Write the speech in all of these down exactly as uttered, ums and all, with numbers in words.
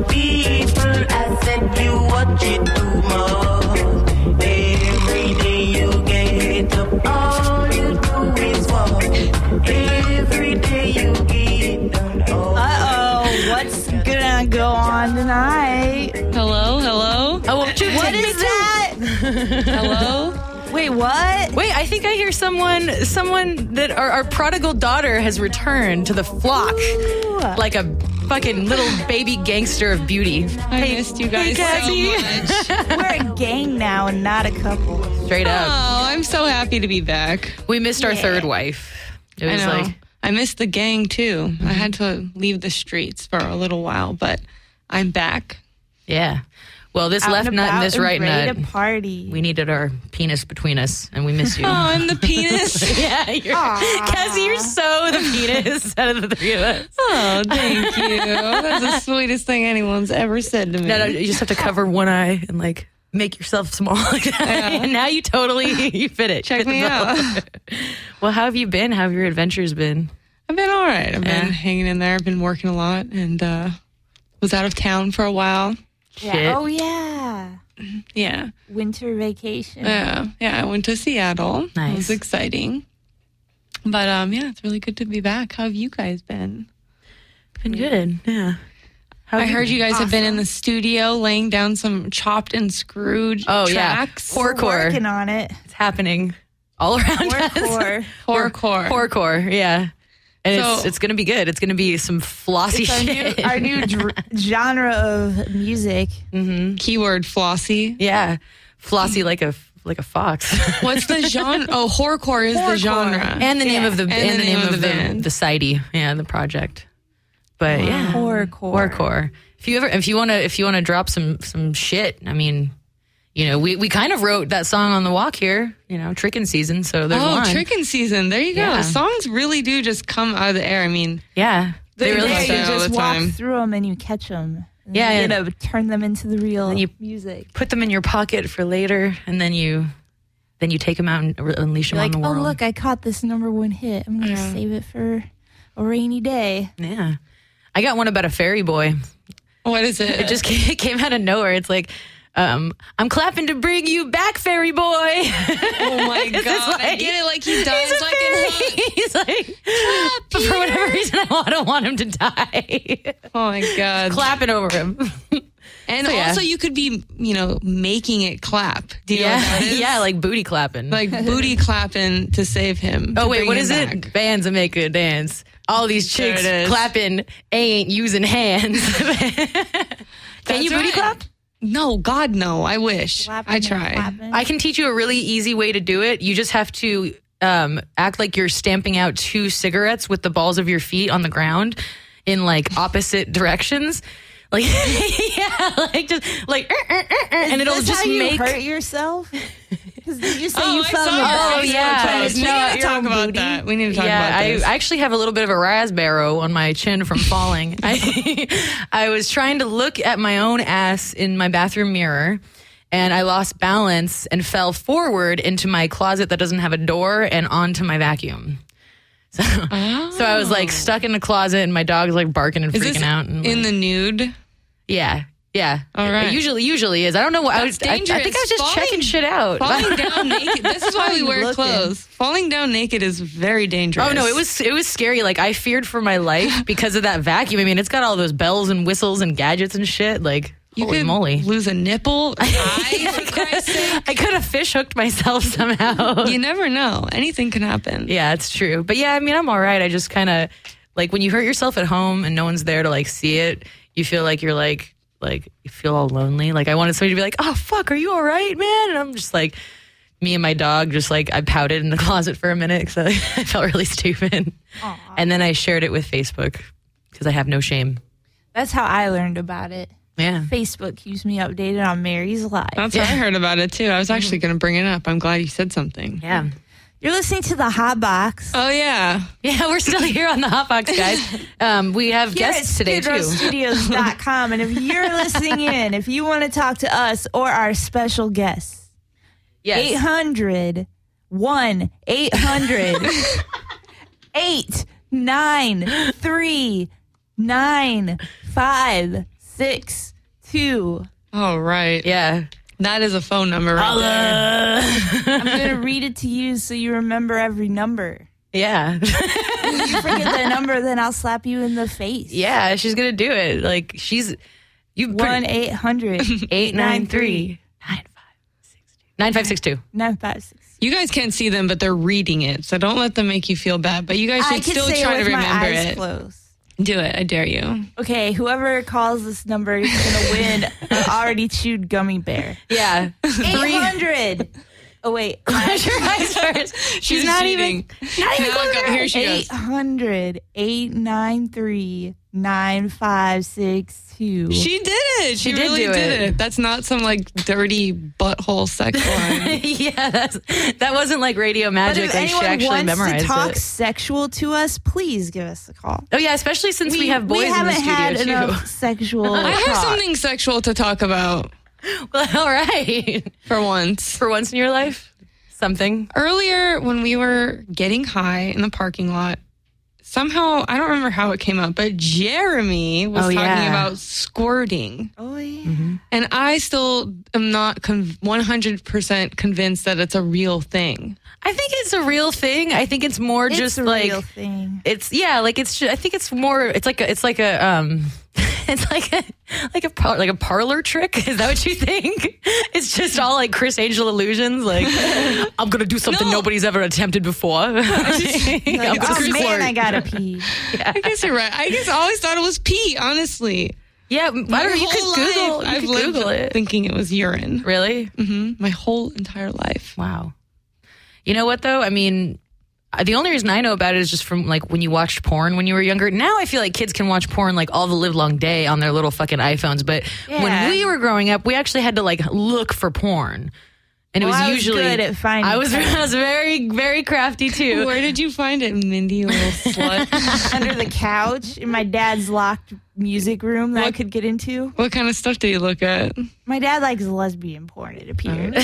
people. I said you watch it too much. Every day you get up, all you do is walk. Every day you get down. Oh. Uh-oh, what's gonna go on tonight? Hello, hello. Oh, what is that? Hello. Wait, what? Wait, I think I hear someone, someone that our, our prodigal daughter has returned to the flock, Ooh. like a fucking little baby gangster of beauty. I hey, missed you guys hey, so much. We're a gang now and not a couple. Straight up. Oh, I'm so happy to be back. We missed our Yeah. third wife. It was I know. like, I missed the gang too. Mm-hmm. I had to leave the streets for a little while, but I'm back. yeah. Well, this Out left and nut and about this right ready nut. to party. We needed our penis between us, and we missed you. Oh, I'm the penis. yeah, you're, Cassie, you're so the penis out of the three of us. Oh, thank you. That's the sweetest thing anyone's ever said to me. No, no, you just have to cover one eye and like make yourself small like that. Yeah. And now you totally you fit it. Check Fit the me bill. out. Well, how have you been? How have your adventures been? I've been all right. I've Yeah. been hanging in there. I've been working a lot and uh, was out of town for a while. Yeah. Shit. Oh, yeah. Yeah. Winter vacation. Yeah. Yeah. I went to Seattle. Nice. It was exciting. But um, yeah, it's really good to be back. How have you guys been? Been good. Yeah. How I have heard you guys have been Awesome. in the studio laying down some chopped and screwed Oh, tracks. yeah. We're Horrorcore. working on it. It's happening all around us. Horrorcore. Horrorcore. Horrorcore, yeah. And So- it's it's going to be good. It's going to be some flossy It's our new, shit. our new dr- genre of music. mm-hmm. Keyword flossy. Yeah. Flossy like a like a fox. What's the genre? Oh, horrorcore is the Horrorcore. genre. And the name Yeah. of the and, the, name, of, the band. the sidey, yeah, the project. But yeah, Horrorcore. horrorcore. If you ever, if you want to, if you want to drop some some shit, I mean, you know, we we kind of wrote that song on the walk here, you know, trickin' season. So there's Oh, one. trickin' season. There you go. Yeah. Songs really do just come out of the air. I mean, Yeah, they They really. do. Yeah, say you all just the walk time. through them and you catch them. Yeah, you and- know, turn them into the real And you- music. Put them in your pocket for later, and then you, then you take them out and re- unleash them You're on like, the oh world. look, I caught this number one hit. I'm gonna Yeah. save it for a rainy day. Yeah, I got one about a fairy boy. what is it? It just came, it came out of nowhere. It's like, um, I'm clapping to bring you back, fairy boy. Oh my It's god! I like- get it. Like he does. He's a Like in fairy. Hook. He's like, but for whatever reason, I don't want him to die. Oh my god! Clapping over him. And So, yeah. also, you could be, you know, making it clap. Do you know what Yeah, that is? yeah, like booty clapping. like booty clapping to save him. oh to wait, bring what him is back. it? Bands that make good dance. All these There chicks it is. clapping ain't using hands. Can That's you booty right. clap? No, God, no. I wish. Clapping I and try. clapping. I can teach you a really easy way to do it. You just have to um, act like you're stamping out two cigarettes with the balls of your feet on the ground in like opposite directions. Like, yeah, like just like, uh, uh, uh, uh, and it'll Is this just how you make. hurt yourself. 'Cause did you say Oh, you I fell in saw the that. Oh, grass yeah. trying to We snap need to your talk own about booty? that. We need to talk Yeah, about I, this. I actually have a little bit of a raspberry on my chin from falling. I, I was trying to look at my own ass in my bathroom mirror, and I lost balance and fell forward into my closet that doesn't have a door and onto my vacuum. So, so I was like stuck in the closet, and my dog's like barking and is freaking this out. And, in like, the nude? yeah. Yeah. All It- right. It usually usually is. I don't know what I was That's I, I think I was dangerous. just Falling- checking shit out. Falling down naked. This is why How we you wear looking? clothes. Falling down naked is very dangerous. Oh no, it was it was scary. Like I feared for my life because of that vacuum. I mean, it's got all those bells and whistles and gadgets and shit. Like You holy could moly. lose a nipple, an eye, for Christ's sake. I could have fish hooked myself somehow. You never know. Anything can happen. Yeah, it's true. But yeah, I mean, I'm all right. I just kind of like when you hurt yourself at home and no one's there to like see it, you feel like you're like like you feel all lonely. Like I wanted somebody to be like, "Oh fuck, are you all right, man?" And I'm just like, me and my dog just like I pouted in the closet for a minute because I, I felt really stupid. Aw. And then I shared it with Facebook because I have no shame. That's how I learned about it. Yeah. Facebook keeps me updated on Mary's life. That's how I heard about it too. I was actually going to bring it up. I'm glad you said something. Yeah. You're listening to the Hot Box. Oh yeah. Yeah, we're still here on the Hot Box, guys. Um, we have Here guests at today, skid row too. studios dot com. And if you're listening in, if you want to talk to us or our special guests, eight Yes. hundred, one eight hundred, eight nine three, nine five six two. Oh, right. Yeah. That is a phone number right there. I'm going to read it to you so you remember every number. Yeah. If you forget the number, then I'll slap you in the face. Yeah, she's going to do it. Like, she's... you one eight hundred eight nine three nine five six two nine five six two. You guys can't see them, but they're reading it, so don't let them make you feel bad. But you guys I should can still say try it to with my remember eyes it. closed. Do it. I dare you. Okay, whoever calls this number is going to win an already chewed gummy bear. Yeah. eight hundred. Oh, wait. Close your eyes first. She's, She's not cheating. even... Not even Now close go- her here eyes. she eight goes. hundred eight nine three nine five six two. She did it. She, She did really do did it. it. That's not some like dirty butthole sex line. Yeah, that's, that wasn't like radio But magic. if Like, she anyone actually wants memorized to talk it. sexual to us, please give us a call. Oh, yeah, especially since we, have boys we in the haven't studio, had too. enough sexual I have talk. something sexual to talk about Well, all right. for once. For once in your life, something. Earlier, when we were getting high in the parking lot, somehow, I don't remember how it came up, but Jeremy was Oh, talking yeah. about squirting. Oh, yeah. Mm-hmm. And I still am not con- one hundred percent convinced that it's a real thing. I think it's a real thing. I think it's more It's just a like... real thing. It's yeah, like it's. Just, I think it's more. It's like a. It's like a. Um, it's like a like a par- like a parlor trick. Is that what you think? It's just all like Chris Angel illusions. Like I'm gonna do something No. nobody's ever attempted before. I'm Like, gonna oh, squirt. man, I gotta pee. I guess you're right. I guess I always thought it was pee, honestly. Yeah, I don't know. You could whole Google. life, You I've could lived Google it. thinking it was urine. Really? hmm My whole entire life. Wow. You know what though? I mean, uh, the only reason I know about it is just from like when you watched porn when you were younger. Now I feel like kids can watch porn like all the live long day on their little fucking iPhones. But Yeah. when we were growing up, we actually had to like look for porn. And it Well, was I was usually good at finding I was porn. I was very very crafty too. Where did you find it, Mindy, you little slut? Under the couch in my dad's locked music room that I What? could get into. What kind of stuff do you look at? My dad likes lesbian porn, it appeared.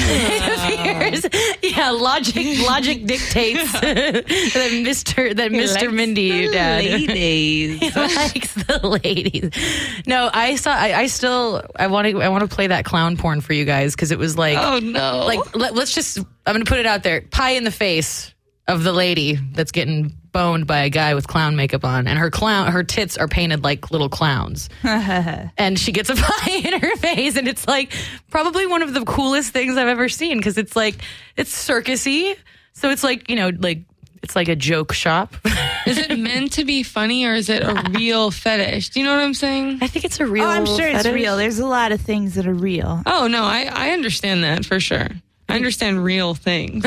It appears, yeah, logic logic dictates that Mister that Mister Mindy dad. Ladies. He likes the ladies. No, I saw. I, I still. I want to. I want to play that clown porn for you guys because it was like, Oh, no. like let, let's just. I'm gonna put it out there. Pie in the face of the lady that's getting boned by a guy with clown makeup on, and her clown, her tits are painted like little clowns, and she gets a pie in her face, and it's like probably one of the coolest things I've ever seen because it's like it's circusy, so it's like you know like. It's like a joke shop. Is it meant to be funny or is it a real fetish? Do you know what I'm saying? I think it's a real. Oh, I'm sure it's fetish. real. There's a lot of things that are real. Oh, no, I, I understand that for sure. I understand real things.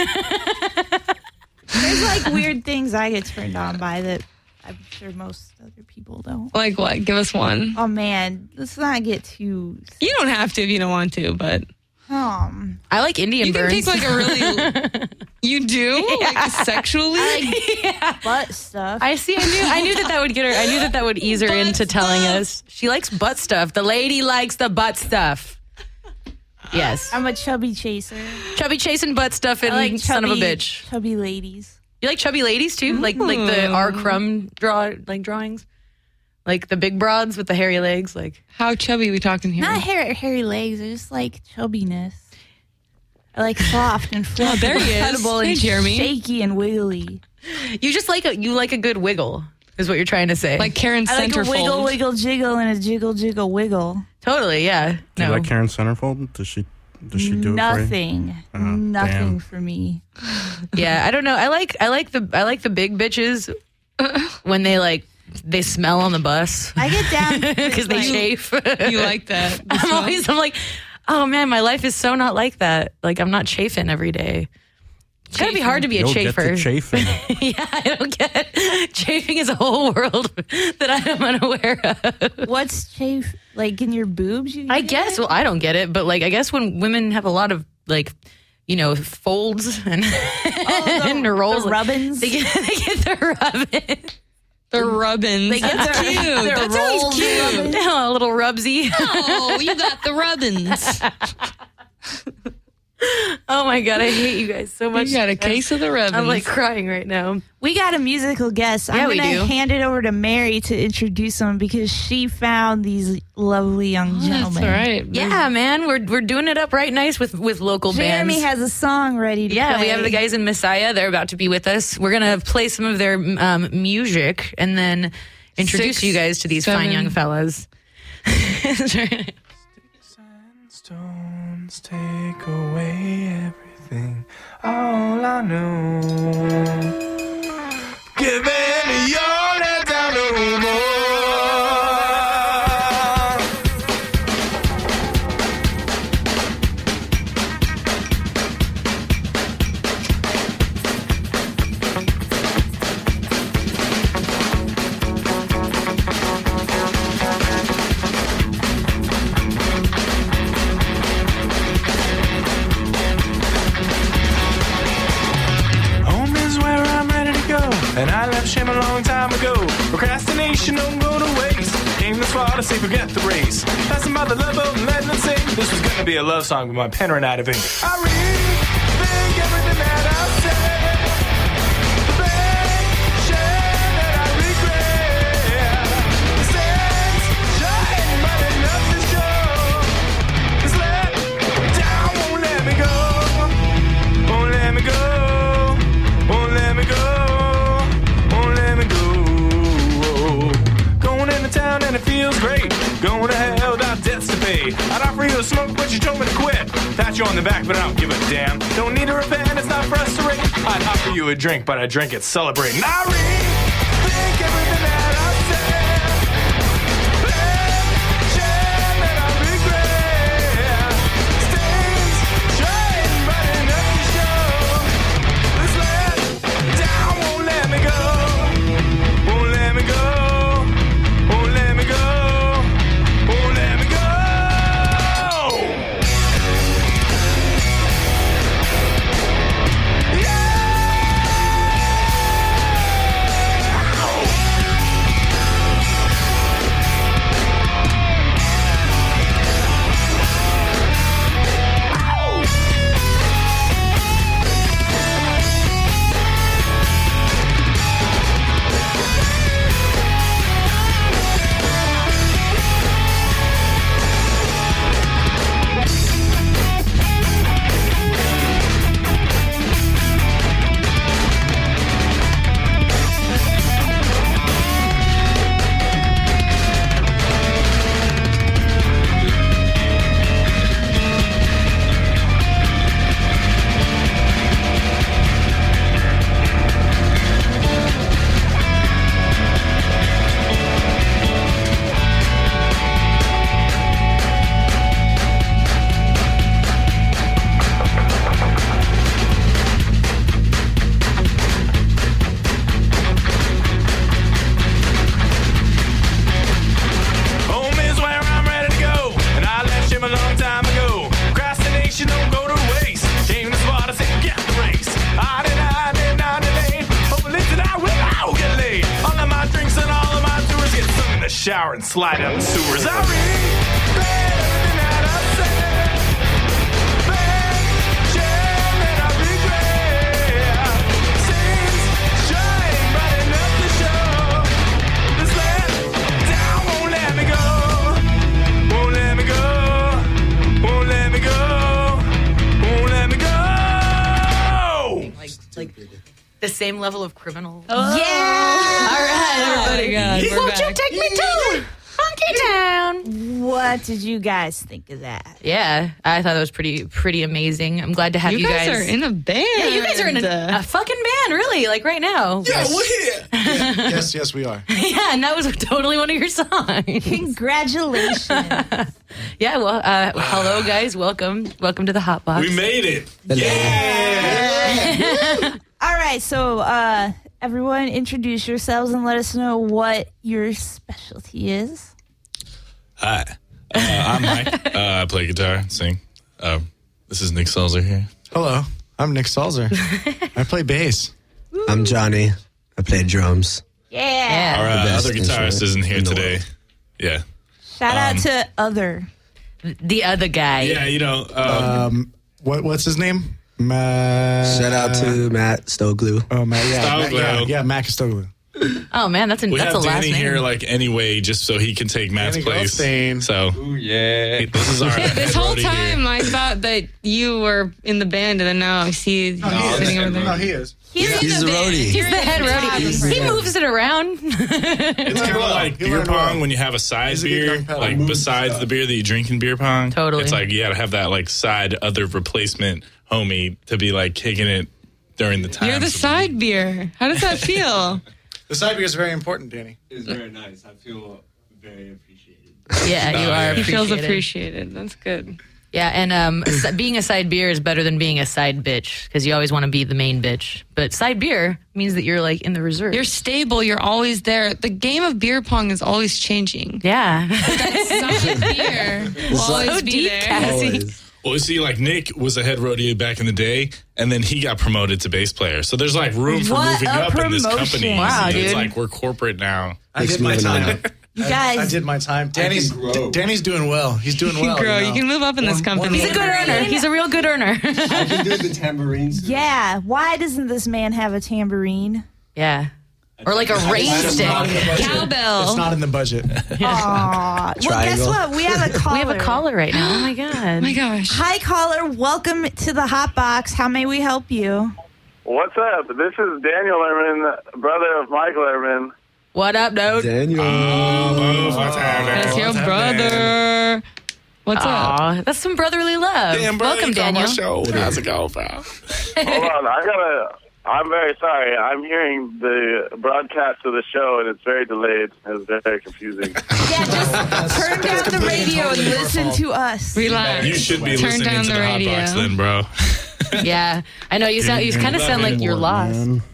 There's like weird things I get turned on by that I'm sure most other people don't. Like what? Give us one. Oh man, let's not get too. You don't have to if you don't want to, but Um, I like Indian you can burns. pick like a really. You do? Like sexually? butt stuff. I see. I knew. I knew that that would get her. I knew that that would ease her Butt into telling stuff. us she likes butt stuff. The lady likes the butt stuff. Yes, I'm a chubby chaser. chubby chasing butt stuff and I like son of a chubby- bitch. Chubby ladies. You like chubby ladies too, like like the R. Crumb draw like drawings, like the big broads with the hairy legs. Like How chubby we talking here? Not hair, hairy legs. I just like chubbiness. I like soft and fluffy, there he is. incredible Hey, and Jeremy. shaky and wiggly. you just like a you like a good wiggle is what you're trying to say. Like Karen I like a Centerfold. wiggle, wiggle, jiggle, and a jiggle, jiggle, wiggle. totally, yeah. Do you No, like Karen Centerfold? Does she does she do it for you? Nothing, Oh, nothing damn. for me. yeah. I don't know. I like I like the I like the big bitches when they like they smell on the bus. I get down Because they like, chafe. You like that? I'm always, I'm like, oh man, my life is so not like that. Like I'm not chafing every day. It's gotta be hard to be a You'll chafer. get to chafing. Yeah, I don't get chafing is a whole world that I am unaware of. What's chafe? Like in your boobs? You I get guess. it? Well, I don't get it, but like I guess when women have a lot of like, you know, folds and, and rolls, the rubbins. they get they get the rubbin. The rubbins. They get That's their- cute. their That sounds rolls cute. rubbins. Oh, a little rubsy. Oh, you got the rubbins. Oh my God, I hate you guys so much. You got a case of the Revens. I'm like crying right now. We got a musical guest. Yeah, I'm we going to do. hand it over to Mary to introduce them because she found these lovely young That's gentlemen. all right. Yeah, man, we're we're doing it up right nice with with local Jeremy bands. has a song ready to Yeah, play. we have the guys in Messiah. They're about to be with us. We're gonna play some of their um, music and then introduce Six, you guys to these fine seven. young fellas. Sandstones take away everything. All I know. Giving your let down no more. Home is where I'm ready to go, and I left shame a long time ago. Procrastination don't go to waste. Came this far to say forget the race. Passing by the love boat and letting it sing. This was gonna be a love song, but my pen ran out of ink. I rethink everything that I said. The share that I regret. The sands shine, but enough to show. This let down won't let me go. Won't let me go. Won't let me go. Won't let me go. Going into town and it feels great. Going to hell without debts to pay. I'd offer you a smoke, but you told me to quit. Pat you on the back, but I don't give a damn. Don't need to repent, it's not for us to rate. I'd offer you a drink, but I drink it, celebrate. And I rethink everything that I said. Shame that I regret. Stains shine, but enough to show. This let down won't let me go. Won't let me go. Won't let me go. Won't let me go. Home is where I'm ready to go, and I left him a long time ago. Procrastination don't go to waste. Came this far to say get the race. I did, I did not delay. Hopefully tonight will I will get laid. All of my drinks and all of my tours get sung in the shower and slide down the sewers. I read everything that I said. Bad shame that I regret. Sins shine bright enough to show. This let down won't let me go. Won't let me go. Won't let me go. Won't let me go. Like like the same level of criminal. Yeah! All right, everybody. God, we're Won't you back. take me to Funky Town? What did you guys think of that? Yeah, I thought that was pretty pretty amazing. I'm glad to have you, You guys, are in a band. Yeah, you guys are in a, a fucking band, really, like right now. Yeah, we're here. Yeah, yes, yes, we are. Yeah, and that was totally one of your songs. Congratulations. Yeah, well, uh, hello, guys. Welcome. Welcome to the Hot Box. We made it. Yeah. All right, so uh, everyone introduce yourselves and let us know what your specialty is. Hi, uh, I'm Mike. Uh, I play guitar, sing. Uh, this is Nick Salzer here. Hello, I'm Nick Salzer. I play bass. I'm Johnny. I play drums. Yeah. Our uh, The best other guitarist instrument isn't here in the today. world. Yeah. Shout out Um, to other. The other guy. Yeah, you know, um, Um, what what's his name? Matt. Shout out to Matt Stoglu. Oh, Matt. Yeah, Matt, yeah, Stoglu. yeah, Matt Stoglu. Oh man, that's a, We that's have a last Danny name. here, like, anyway, just so he can take Matt's Danny place. Goldstein. So, Ooh, yeah. this is our Yeah, this head whole roadie time here. I thought that you were in the band, and then now I see you No, he is. sitting over there. No, he is. He's in He's the the band. roadie. He's the head roadie. He moves it around. It's kind of like He beer learned pong well. when you have a side He's a good beer, young fella. like besides the beer that you drink in beer pong. Totally. It's like you got to have that like side other replacement homie to be like kicking it during the time. You're the side beer. How does that feel? The side beer is very important, Danny. It's very nice. I feel very appreciated. Yeah, you are. He feels appreciated. appreciated. That's good. Yeah, and um, s- being a side beer is better than being a side bitch because you always want to be the main bitch. But side beer means that you're like in the reserve. You're stable. You're always there. The game of beer pong is always changing. yeah. Side beer will always So be deep, there. Cassie. Always. Well, you see, like Nick was a head rodeo back in the day, and then he got promoted to bass player. So there's like room for What moving a up in this promotion. company. Wow, It's dude. like we're corporate now. I Thanks did for my moving time. on. You I, guys, I did my time. Danny's grow. Danny's doing well. He's doing well. Grow. You, You know? can move up in this One- company. one He's a good little- earner. He's a real good earner. I can do the tambourines. yeah. Why doesn't this man have a tambourine? yeah. Or like a rain It's stick. not in the budget. It's Cowbell. not in the budget. Aw. Well, guess Triangle. what? We have a caller. We have a caller right now. Oh my god. Oh my gosh. Hi, caller. Welcome to the Hot Box. How may we help you? What's up? This is Daniel Ehrman, brother of Michael Ehrman. What up, dude? Daniel. Oh, what's happening? That's your What's brother. What's up? Aw, that's some brotherly love. Damn, bro, Welcome, you called Daniel. my show. How's it going, pal? Hold on, I gotta. I'm very sorry. I'm hearing the broadcast of the show, and it's very delayed. It's very confusing. Yeah, just turn down the radio and listen to us. Relax. You should be Turn listening down to the the Hot radio. Box then, bro. Yeah, I know you sound. You kind of sound like you're lost. Man.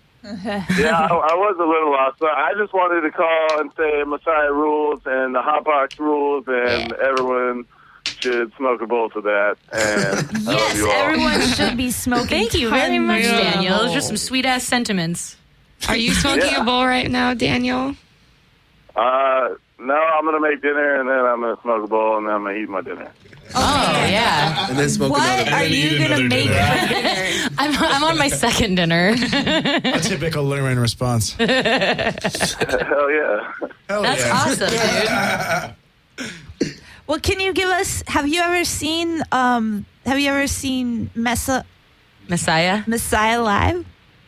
Yeah, I, I was a little lost. But I just wanted to call and say Messiah rules and the Hot Box rules, and everyone should smoke a bowl to that. And I love Yes, you all. everyone should be smoking. Thank you very much, tons of Daniel. Those are bowls. some sweet ass sentiments. Are you smoking Yeah. a bowl right now, Daniel? Uh, no, I'm gonna make dinner, and then I'm gonna smoke a bowl, and then I'm gonna eat my dinner. Oh yeah, And then smoke What another. are then eat you gonna another make dinner. for dinner? I'm I'm on my second dinner. A typical Lerman response. Hell yeah. Hell That's yeah. awesome, dude. Well, can you give us? Have you ever seen? Um, have you ever seen Messa, Messiah. Messiah live?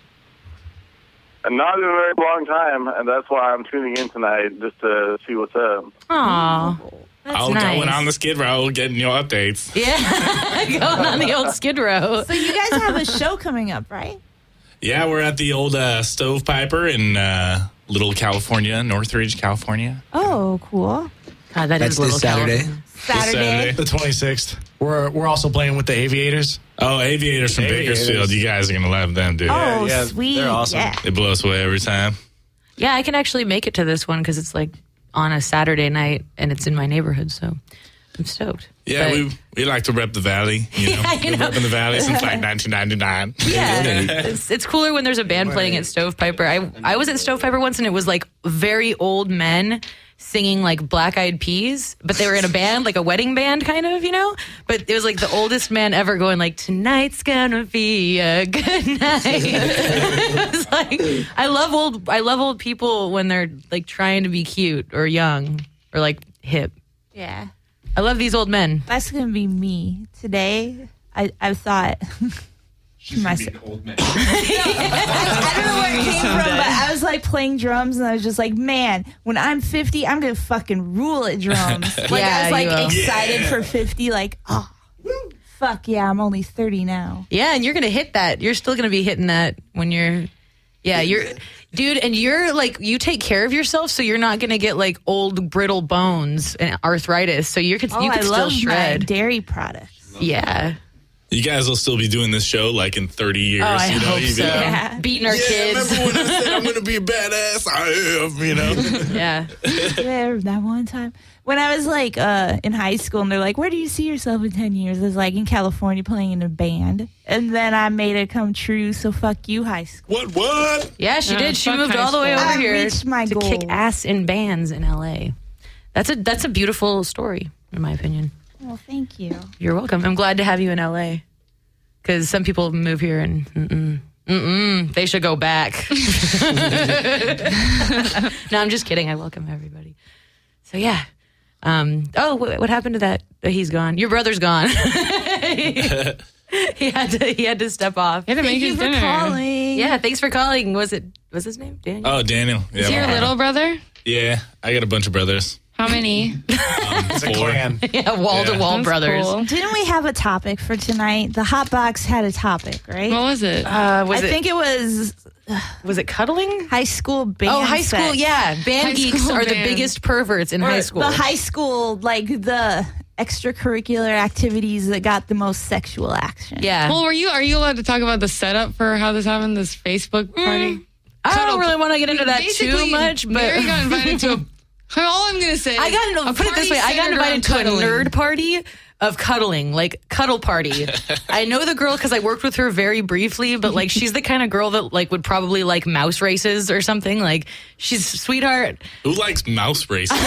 And not in a very long time, and that's why I'm tuning in tonight, just to see what's up. Aw, that's I'll nice. going on the Skid Row, getting your updates. Yeah, going on the old Skid Row. So you guys have a show coming up, right? Yeah, we're at the old uh, Stovepiper in uh, Little California, Northridge, California. Oh, cool. God, that That's is little this Saturday. California. Saturday. Saturday. The twenty-sixth. We're we're also playing with the Aviators. Oh, Aviators from Aviators. Bakersfield. You guys are going to love them, dude. Oh, yeah, sweet. they're awesome. Yeah. They blow us away every time. Yeah, I can actually make it to this one because it's like on a Saturday night and it's in my neighborhood, so I'm stoked. Yeah, But- we we like to rep the Valley. You know, Yeah, you we've know. repping the Valley since like nineteen ninety-nine. Yeah, it's, it's cooler when there's a band playing at Stovepiper. I I was at Stovepiper once and it was like very old men singing like Black Eyed Peas, but they were in a band, like a wedding band kind of, you know? But it was like the oldest man ever going like, tonight's gonna be a good night. It's like, I love old, I love old people when they're like trying to be cute or young or like hip. Yeah. I love these old men. That's gonna be me today. I I thought. She's My- gonna be an old man. I don't know where it came from, but I was like playing drums, and I was just like, man, when I'm fifty, I'm gonna fucking rule at drums. Like I Yeah, was like you will. excited for fifty, like, oh, fuck yeah, I'm only thirty now. Yeah, and you're gonna hit that. You're still gonna be hitting that when you're, yeah, you're, dude, and you're like, you take care of yourself, so you're not gonna get like old brittle bones and arthritis. So you could, Oh, you I could still love my shred. dairy products. Yeah. You guys will still be doing this show like in thirty years. Oh, I you know, hope you'd be so. like, Yeah. Beating our yeah, kids. remember when I said I'm going to be a badass? I am, you know. Yeah. Yeah, that one time when I was like uh, in high school, and they're like, "Where do you see yourself in ten years?" I was like, "In California, playing in a band." And then I made it come true. So fuck you, high school. What, what? Yeah, she Uh, did. She fuck moved high all the way school. over I here reached my to goal. kick ass in bands in L A. That's a that's a beautiful story, in my opinion. Well, thank you. You're welcome. I'm glad to have you in L A. because some people move here and mm-mm, mm-mm, they should go back. No, I'm just kidding. I welcome everybody. So yeah. Um, oh, what, what happened to that? He's gone. Your brother's gone. He had to. He had to step off. He had to Thank make you his for dinner. calling. Yeah, thanks for calling. Was it? Was his name Daniel? Oh, Daniel. Yeah, Is he your my- little brother? Yeah, I got a bunch of brothers. How many? Um, It's a four. clan. Yeah, wall to wall That's brothers. cool. Didn't we have a topic for tonight? The hot box had a topic, right? What was it? Uh, was I it? think it was was it cuddling? high school band. Oh, high school. sex. Yeah, band High geeks school are the band. biggest perverts in Or high school. The high school, like the extracurricular activities that got the most sexual action. yeah. Well, were you? Are you allowed to talk about the setup for how this happened? This Facebook party. I don't Cuddle- really want to get into that Basically, too much, but Mary got invited to a. All I'm gonna say. I is got a put it this party way. I got centered invited around to a cuddling. nerd party of cuddling, like cuddle party. I know the girl because I worked with her very briefly, but like she's the kind of girl that like would probably like mouse races or something. Like she's a sweetheart. Who likes mouse races?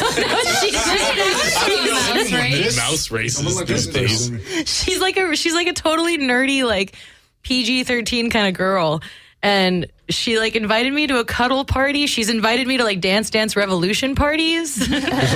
I don't know Mouse anyone that race? mouse races Someone like these this days. person. She's like a she's like a totally nerdy like P G thirteen kind of girl. And she like invited me to a cuddle party. She's invited me to like Dance Dance Revolution parties. So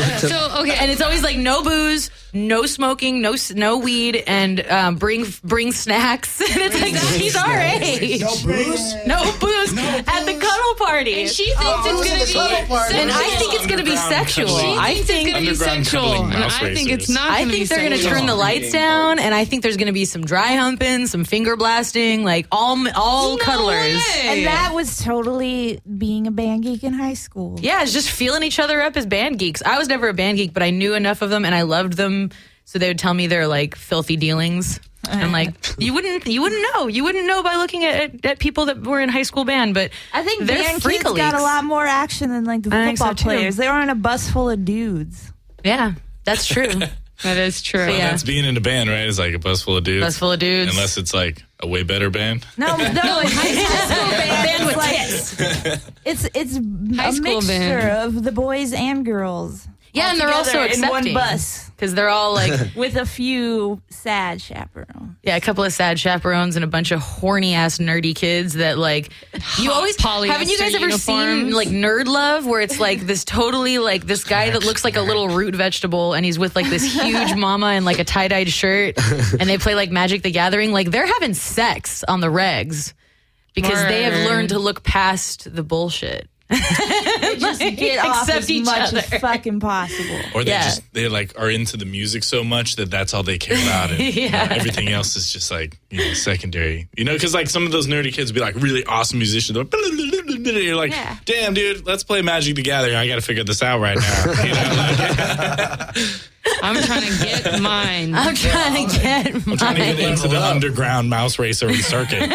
okay, And it's always like no booze, no smoking, no no weed, and um, bring bring snacks. And it's like she's our age. No booze? No booze at the cuddle party. and she thinks Oh, it's it's gonna a cuddle be party. And I sexual. think it's going to be Underground sexual. cuddling. I It's think gonna be Underground sexual, cuddling and mouse I think it's racers. not. I gonna think be they're going to sexual. turn the lights down, and I think there's going to be some dry humping, some finger blasting, like all all No cuddlers. way. And that was totally being a band geek in high school. Yeah, it's just feeling each other up as band geeks. I was never a band geek, but I knew enough of them, and I loved them. So they would tell me their like filthy dealings, and like you wouldn't you wouldn't know you wouldn't know by looking at, at people that were in high school band. But I think they're band freak kids got a leaks. lot more action than like the I think so, football too. players. They were in a bus full of dudes. Yeah, that's true. That is true. yeah. That's being in a band, right? It's like a bus full of dudes. Bus full of dudes. Unless it's like a way better band. No, no, in high school band, Band with it's like, it's it's High a school mixture band. of the boys and girls. Yeah, all and they're also together in one accepting. bus Because they're all like, with a few sad chaperones. yeah, a couple of sad chaperones and a bunch of horny ass nerdy kids that like you Hot always polyester haven't you guys ever seen uniforms. like Nerd Love where it's like this totally like this guy that looks like a little root vegetable and he's with like this huge mama in like a tie-dyed shirt and they play like Magic the Gathering, like they're having sex on the regs because they have Word. learned to look past the bullshit. They just get off Accept as each much other. as fucking possible. Or they Yeah. just they like are into the music so much that that's all they care about, and you know, Yeah. everything else is just like you know secondary. You know, because like some of those nerdy kids would be like really awesome musicians. They're like, you're like, Yeah. damn, dude, let's play Magic the Gathering. I got to figure this out right now. You know, like, I'm trying to get mine. I'm trying to get I'm trying to get mine. into the underground mouse racer circuit.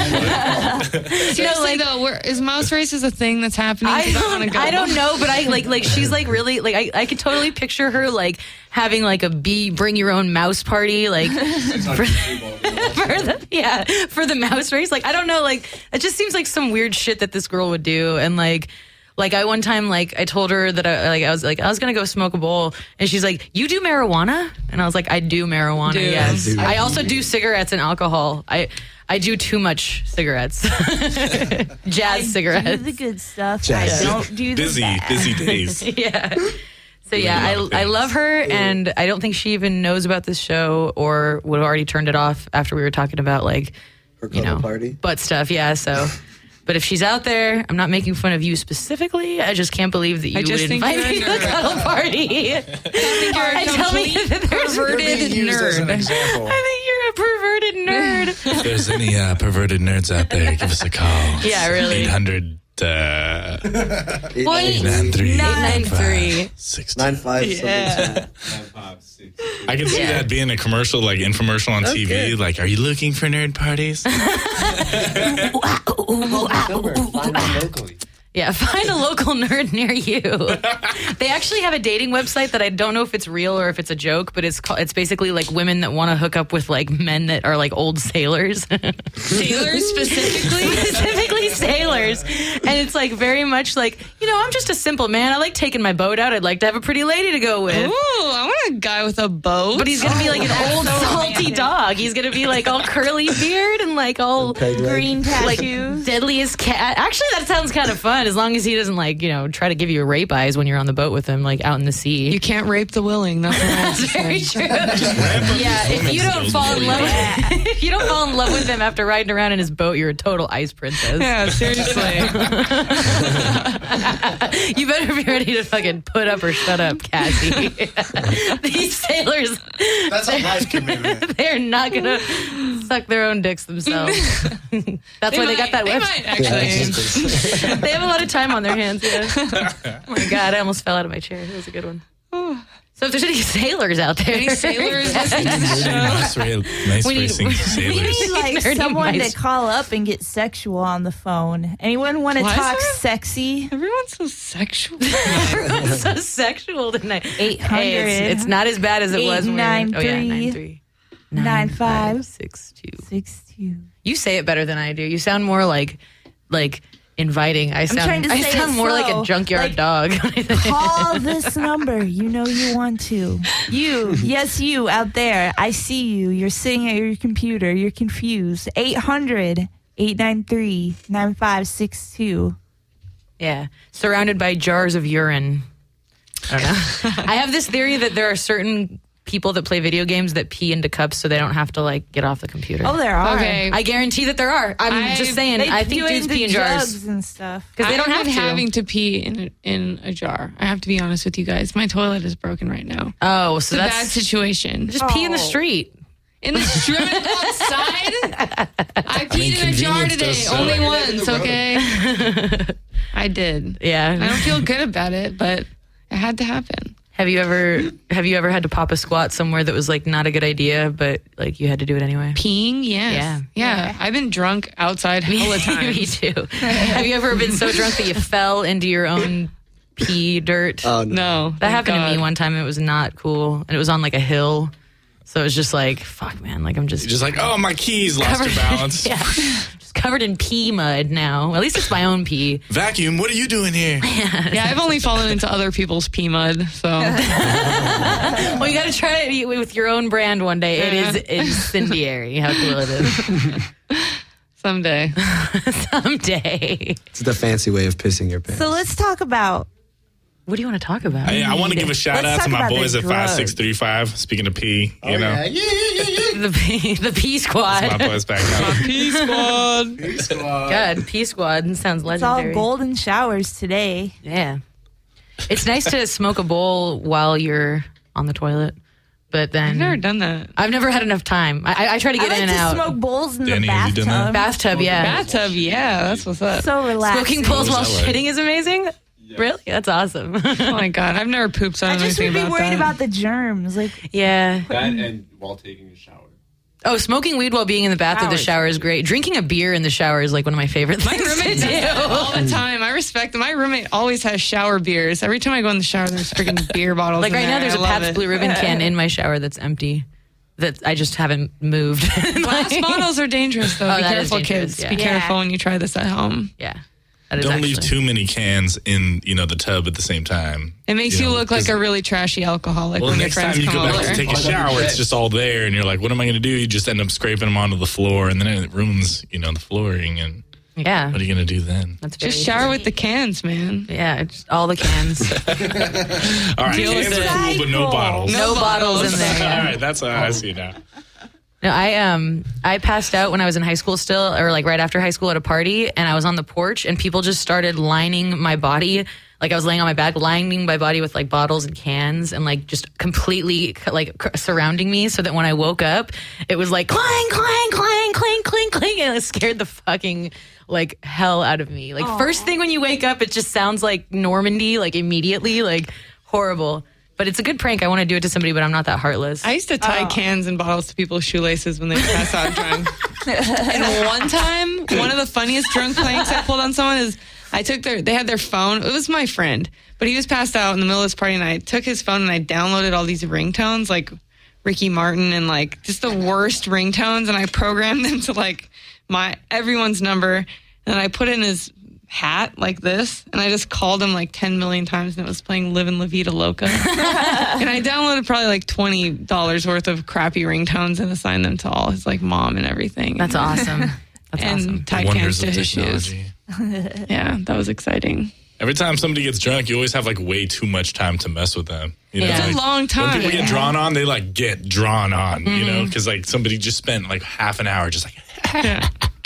Seriously like- though, where, is mouse races a thing that's happening? I 'Cause wanna don't, go. I don't know, but I like like she's like really like I, I could totally picture her like having like a bee bring your own mouse party like for, for the yeah for the mouse race. Like I don't know, like it just seems like some weird shit that this girl would do. And like like I one time like I told her that I like I was like I was gonna go smoke a bowl, and she's like, "You do marijuana?" And I was like, "I do marijuana, Do. yes. Do. I also do cigarettes and alcohol. I." I do too much cigarettes, jazz cigarettes. Do the good stuff. Jazz. I don't do the busy, bad. busy days. Yeah. So yeah, a lot of I I things. love her, and I don't think she even knows about this show or would have already turned it off after we were talking about like Her you cuddle know party. butt stuff. Yeah. So, but if she's out there, I'm not making fun of you specifically. I just can't believe that you I just would think invite you're me a to the nerd. cuddle party. I think you're a and tell me complete that there's You're perverted being used as an nerd. example. I think you're a perverted nerd. If there's any uh, perverted nerds out there, give us a call. Yeah, really. eight hundred uh, Eight, Well, nine, nine three nine three. six nine, five, Yeah. something. I can see Yeah. that being a commercial, like infomercial on T V. Okay. Like, are you looking for nerd parties? Find them locally. Yeah, find a local nerd near you. They actually have a dating website that I don't know if it's real or if it's a joke, but it's called, it's basically like women that want to hook up with like men that are like old sailors. Sailors specifically. Specifically these sailors, and it's like very much like, you know, I'm just a simple man. I like taking my boat out. I'd like to have a pretty lady to go with. Ooh, I want a guy with a boat. But he's gonna be like an old salty dog. He's gonna be like all curly beard and like all green like tattoos. deadliest cat. Actually, that sounds kind of fun as long as he doesn't like, you know, try to give you a rape eyes when you're on the boat with him, like out in the sea. You can't rape the willing. That's, That's very true. Yeah, if you don't fall in love, with, if you don't fall in love with him after riding around in his boat, you're a total ice princess. Yeah, seriously. You better be ready to fucking put up or shut up, Cassie. These sailors, That's a life commitment. they're not gonna suck their own dicks themselves. That's They why they might- got that they website. might actually. They have a lot of time on their hands. Yeah. Oh my god, I almost fell out of my chair. That was a good one. So if there's any sailors out there, Any sailors listening to the show? Nice, rail, nice We need- racing we sailors. We need like Nerdy someone mice. to call up and get sexual on the phone. Anyone want to Why is talk there- sexy? Everyone's so sexual. Everyone's so sexual tonight. eight hundred Hey, it's, it's not as bad as it was. when we were- eight nine oh, yeah, three nine three. nine five six two. six two. You say it better than I do. You sound more like like inviting. I sound trying to I say sound it more like slow. a junkyard Like, dog. Call this number. You know you want to. You, yes, you out there. I see you. You're sitting at your computer. You're confused. eight hundred eight nine three nine five six two. Yeah, surrounded by jars of urine. I don't know. I have this theory that there are certain people that play video games that pee into cups so they don't have to like get off the computer. Oh, there are. Okay. I guarantee that there are. I'm I- just saying. They I think do it dudes into pee in jars jugs and stuff. because they don't I've have been to. having to pee in a, in a jar. I have to be honest with you guys. My toilet is broken right now. Oh, so It's a bad that's situation. just pee in the Oh. street. In the street outside, I peed mean, in a jar convenience today. does suck. Only Right once, okay? I did. Yeah. I don't feel good about it, but it had to happen. Have you ever have you ever had to pop a squat somewhere that was like not a good idea, but like you had to do it anyway? Peeing, yes. Yeah. Yeah. I've been drunk outside hella times. Me too. Have you ever been so drunk that you fell into your own pee dirt? Oh, no. No. that thank happened to God. me one time. It was not cool, and it was on like a hill. So it was just like, fuck, man. Like I'm just Just like, oh, my keys lost covered, their balance. yeah, just covered in pee mud now. At least it's my own pee. Vacuum, what are you doing here? Yeah, I've only fallen into other people's pee mud, so. Well, you got to try it with your own brand one day. It is incendiary. How cool it is. Someday. Someday. It's the fancy way of pissing your pants. So let's talk about. What do you want to talk about? Hey, I want to give a shout Let's out talk to my about the boys at drugs. five six three five. Speaking of P, you know, Yeah, yeah, yeah, yeah. the P, the P squad. my boys back out. Pee squad. P squad. God, P squad sounds It's all legendary. golden showers today. Yeah, it's nice to smoke a bowl while you're on the toilet, but then I've never done that. I've never had enough time. I, I try to I get like in to and out. smoke bowls in Danny, the have you done that? bathtub. Bathtub, yeah. Bathtub, yeah, that's what's up. So relaxing. Smoking bowls while What was that like? shitting is amazing. Really, that's awesome. Oh my God, I've never pooped, so I I don't know just would anything be about worried that. about the germs. Like, Yeah. That and while taking a shower. Oh, smoking weed while being in the bath or the Showers. shower is great. Drinking a beer in the shower is like one of my favorite My things roommate to does that do. all the time. I respect them. My roommate always has shower beers. Every time I go in the shower, there's freaking beer bottles. Like in right there. now, there's I a love Pabst it. Blue Ribbon can in my shower that's empty. That I just haven't moved. Glass Like- bottles are dangerous, though. Oh, Be that is careful, dangerous, kids. yeah. Be Yeah. careful when you try this at home. Yeah. That is Don't leave actually- too many cans in, you know, the tub at the same time. It makes you, know, look like 'cause- a really trashy alcoholic Well, when your next time friends you come go back over. to take a Oh, that'd be shower, it's great. just all there, and you're like, "What am I going to do?" You just end up scraping them onto the floor, and then it ruins, you know, the flooring. And Yeah. what are you going to do then? That's very Just shower with the cans, man. Yeah, it's all the cans. All right, Deal with cans are it. cool, but no Cycle. bottles. No bottles in there. All right, that's how I see it now. No, I um I passed out when I was in high school still, or like right after high school at a party, and I was on the porch, and people just started lining my body. Like I was laying on my back, lining my body with like bottles and cans, and like just completely like cr- surrounding me, so that when I woke up, it was like clang, clang, clang, clang, clang, clang, and it scared the fucking like hell out of me. Like first thing when you wake up, it just sounds like Normandy, like immediately, like horrible. But it's a good prank. I want to do it to somebody, but I'm not that heartless. I used to tie cans and bottles to people's shoelaces when they would pass out drunk. And one time, one of the funniest drunk pranks I pulled on someone is I took their, they had their phone. It was my friend, but he was passed out in the middle of this party, and I took his phone and I downloaded all these ringtones, like Ricky Martin and like just the worst ringtones, and I programmed them to like my everyone's number. and I put in his hat like this, and I just called him like ten million times, and it was playing Livin' La Vida Loca. And I downloaded probably like twenty dollars worth of crappy ringtones and assigned them to all his like mom and everything. That's awesome. That's and awesome. tied cans to his shoes. Yeah, that was exciting. Every time somebody gets drunk, you always have like way too much time to mess with them. You know? It's like, a long time. When people Yeah. get drawn on, they like get drawn on, Mhm. you know, because like somebody just spent like half an hour just like, Yeah.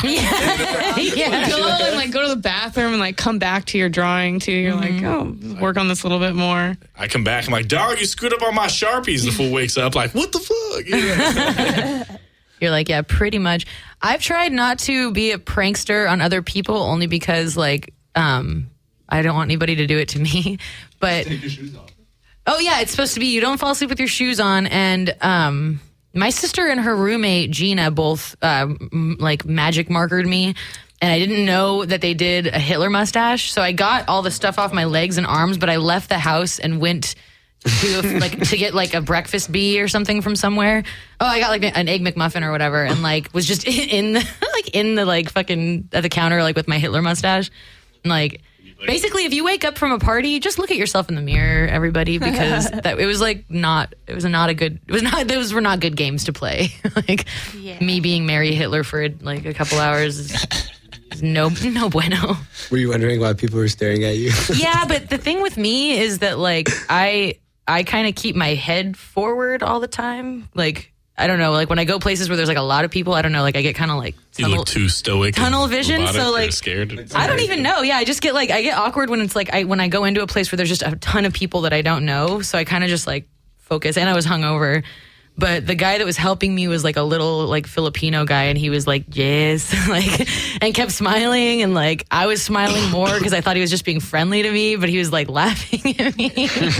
yeah. yeah. Go and like go to the bathroom and like come back to your drawing too. You're like, oh, work on this a little bit more. I come back, I'm like, dog, you screwed up on my Sharpies. The fool wakes up like, what the fuck? Yeah. You're like, yeah, pretty much. I've tried not to be a prankster on other people only because, like, um, I don't want anybody to do it to me. But Take your shoes off. oh yeah, it's supposed to be you don't fall asleep with your shoes on. And um, my sister and her roommate Gina both uh, m- like magic markered me. And I didn't know that they did a Hitler mustache, so I got all the stuff off my legs and arms. But I left the house and went to like to get like a breakfast bee or something from somewhere. Oh, I got like an egg McMuffin or whatever, and like was just in the like in the like fucking at the counter like with my Hitler mustache. And like basically, if you wake up from a party, just look at yourself in the mirror, everybody, because that it was like not it was not a good it was not those were not good games to play. Like Yeah. me being Mary Hitler for like a couple hours is, is no no bueno. Were you wondering why people were staring at you? Yeah, but the thing with me is that like I I kind of keep my head forward all the time. Like I don't know, like when I go places where there's like a lot of people, I don't know, like I get kind of like You tunnel, look too stoic. tunnel and vision, robotic so, or like, scared. I don't even know. Yeah, I just get like I get awkward when it's like I when I go into a place where there's just a ton of people that I don't know. So I kind of just like focus. And I was hungover. But the guy that was helping me was like a little like Filipino guy, and he was like, yes, like, and kept smiling, and like I was smiling more because I thought he was just being friendly to me, but he was like laughing at me,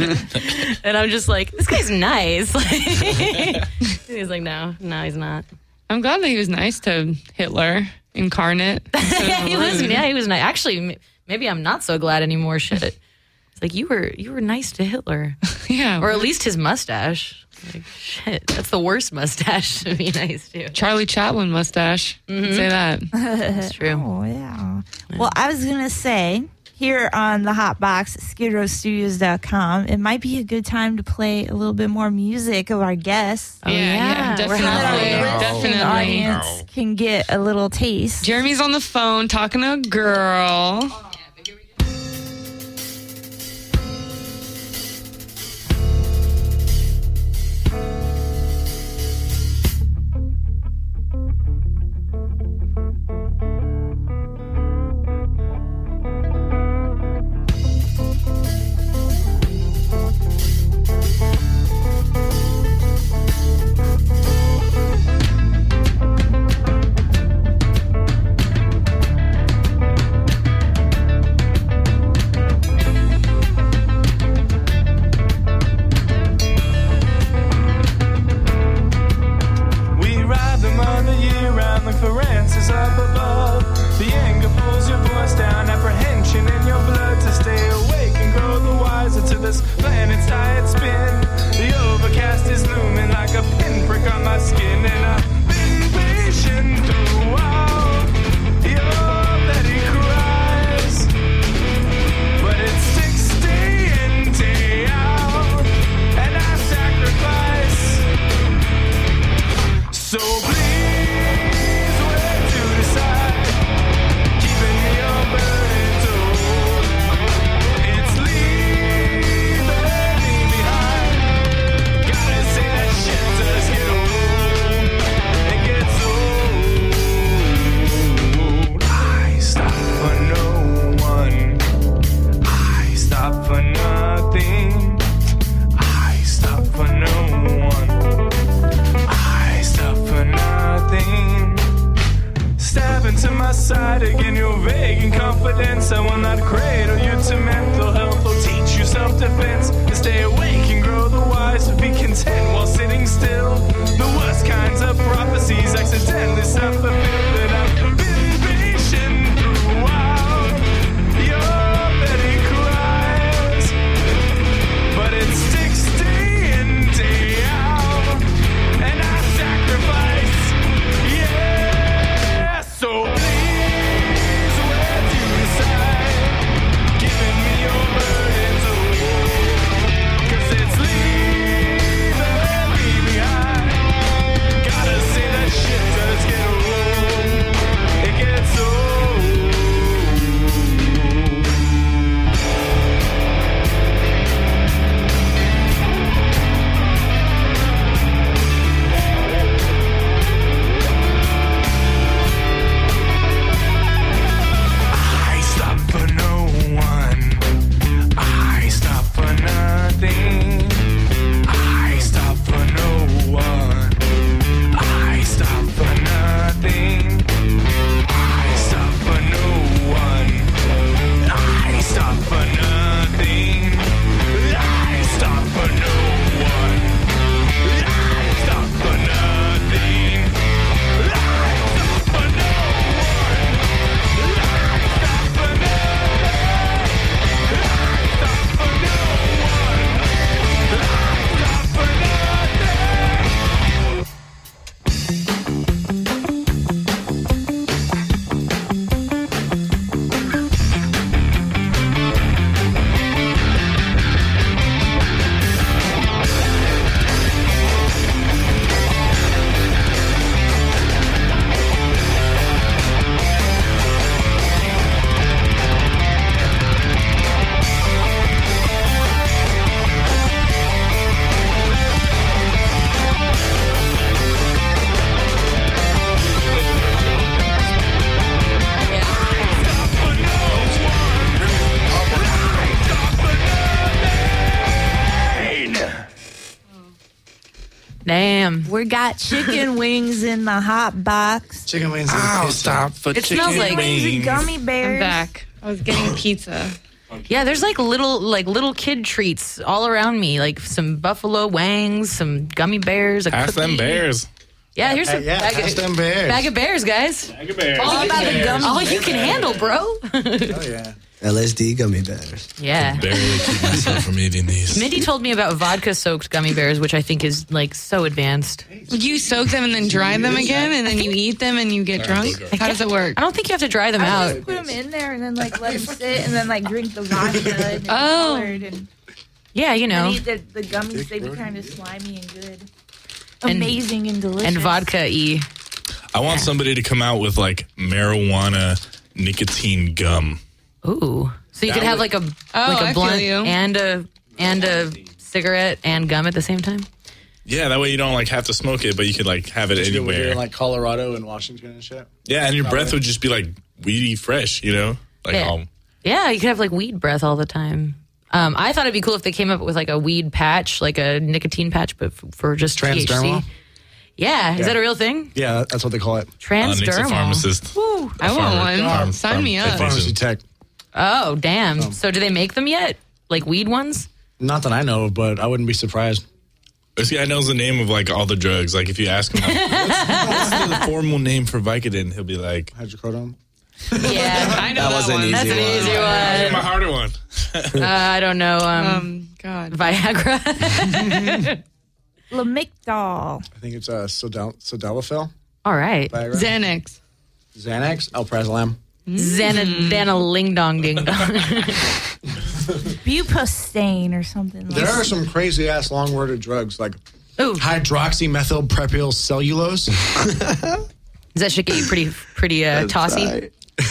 and I'm just like, this guy's nice. He was like, no, no, he's not. I'm glad that he was nice to Hitler incarnate. Yeah, he was. Yeah, he was nice. Actually, m- maybe I'm not so glad anymore. Shit, it's like you were you were nice to Hitler, Yeah. or at least his mustache. Like, shit, that's the worst mustache to be nice to. Charlie Chaplin mustache. Say that. That's true. Oh, yeah. Well, I was going to say, here on the Hotbox, skid row studios dot com, it might be a good time to play a little bit more music of our guests. Oh, yeah, yeah, yeah. We're definitely. So that our listening Definitely. audience can get a little taste. Jeremy's on the phone talking to a girl. We ride the mother year round, look for answers up above. The anger pulls your voice down, apprehension in your blood to stay awake and grow the wiser to this planet's tired spin. The overcast is looming like a pinprick on my skin, and I've been patient throughout your petty cries. But it's six day in, day out, and I sacrifice. So please, where to decide? Keeping your burdens old. It's leaving me behind. Gotta say that shit does get old. It gets old. I stop for no one. I stop for nothing. I stop for no one. I stop for nothing. Stab into my side again, your vague and confidence. I will not cradle you to mental health or teach you self-defense. To stay awake and grow the wise, to be content while sitting still. The worst kinds of prophecies accidentally self-fulfilled. That I've been patient throughout your petty cries. But it's six day in, day out, and I sacrifice. Yeah, so please, Damn. We got chicken wings in the hot box. Chicken wings. I'll stop for It chicken smells like- Wings and wings. gummy I'm bears. back. I was getting pizza. Yeah, there's like little like little kid treats all around me, like some buffalo wangs, some gummy bears, a Pass cookie. them bears. Yeah, here's some Hey, yeah, bag, pass of, them bears. bag of bears, guys. Bag of bears. All about the gummy All you can handle, bro. Oh, yeah. L S D gummy bears. Yeah. Barely keep myself from eating these. Mindy told me about vodka-soaked gummy bears, which I think is like so advanced. You soak them and then dry them again, and then you eat them and you get drunk? How does it work? I don't think you have to dry them I out. just put them in there and then like let them sit and then like drink the vodka and Oh. colored and Yeah, you know, and eat the, the gummies. They be kind of slimy and good, amazing and, delicious. and vodka-y. I want somebody to come out with like marijuana nicotine gum. Ooh, so you That could have would- like a Oh, like I a feel blunt you. and a and a cigarette and gum at the same time. Yeah, that way you don't like have to smoke it, but you could like have it Did you do it anywhere. in like Colorado and Washington and shit? Yeah, and your breath would just be like weedy fresh, you know? Like Yeah. all Yeah, you could have like weed breath all the time. Um, I thought it'd be cool if they came up with like a weed patch, like a nicotine patch, but f- for just Transdermal? T H C. Yeah, is Yeah. that a real thing? Yeah, that's what they call it. uh, Nick's a Transdermal. pharmacist. Woo. I want Farmer- one. farm- Sign farm me up. technician. Pharmacy tech. Oh, damn. So do they make them yet? Like weed ones? Not that I know of, but I wouldn't be surprised. This guy knows the name of like all the drugs. Like if you ask him, like, what's, what's the formal name for Vicodin? He'll be like, hydrocodone. Yeah, I know That that, was an one. easy that's an one. easy "Here's my one. harder one." Uh, I don't know. Um, Um, God. Viagra. Lamictal. I think it's uh, Sodel- Sildenafil, All right. Viagra, Xanax. Xanax, Alprazolam. Xana, Dana Ling Dong Ding Dong. Bupostane or something like There that. are some crazy ass long worded drugs like Ooh, hydroxymethyl cellulose. does that shit get you pretty, pretty uh, tossy?